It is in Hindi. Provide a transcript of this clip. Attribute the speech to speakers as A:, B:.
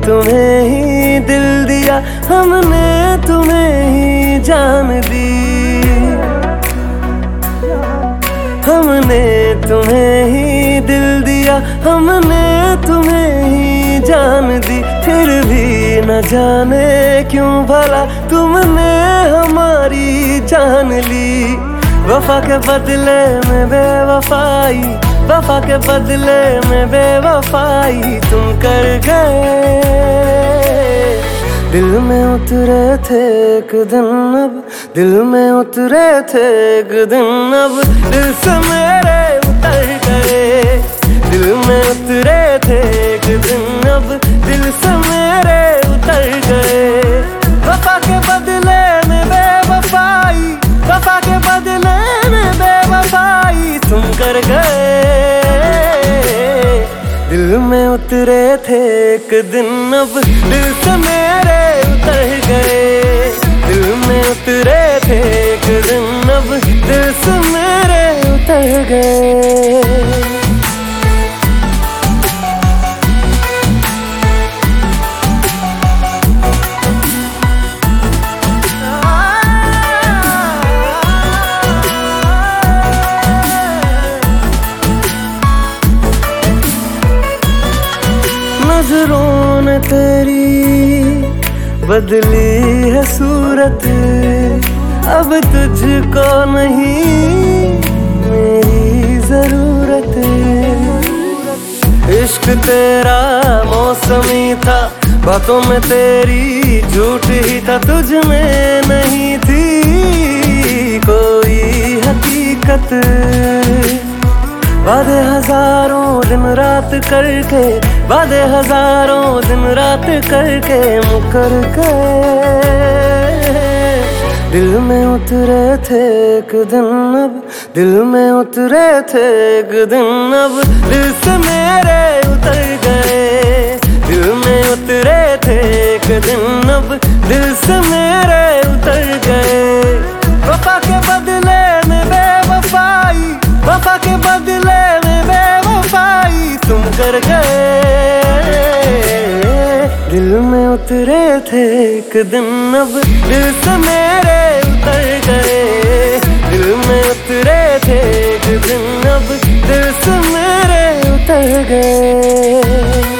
A: तुम्हें ही दिल दिया, हमने तुम्हें ही जान दी। हमने तुम्हें ही दिल दिया, हमने तुम्हें ही जान दी। फिर भी न जाने क्यों भला तुमने हमारी जान ली। वफा के बदले में बेवफाई, वफा के बदले में बेवफाई तुम कर गए। दिल में उतरे थे एक दिन अब, दिल में उतरे थे एक दिन अब, दिल से मेरे उतर गए। दिल में उतरे थे एक दिन अब, दिल से मेरे उतर गए। वफा के बदले में बेवफाई, वफा के बदले में बेवफाई तुम कर गए। दिल में उतरे थे एक दिन अब, दिल से मेरे उतर गए। दिल में उतरे थे एक दिन अब, दिल से मेरे उतर गए। नजरों ने तेरी बदली है सूरत, अब तुझको नहीं मेरी जरूरत। इश्क तेरा मौसमी था, बातों में तेरी झूठ ही था, तुझ में नहीं थी कोई हकीकत। वादे हजारों दिन रात करके, वादे हजारों दिन रात करके मुकर गए। दिल में उतरे थे एक दिन अब, दिल में उतरे थे एक दिन अब, दिल से मेरे उतर गए। दिल में उतरे थे एक दिन अब, दिल से मेरे उतर गए। वफा के बदले में बेवफाई, वफा के बदले में बेवफाई तुम कर गए। दिल में उतरे थे एक दिन अब, दिल से मेरे उतर गए। दिल में उतरे थे एक दिन अब, दिल से मेरे उतर गए।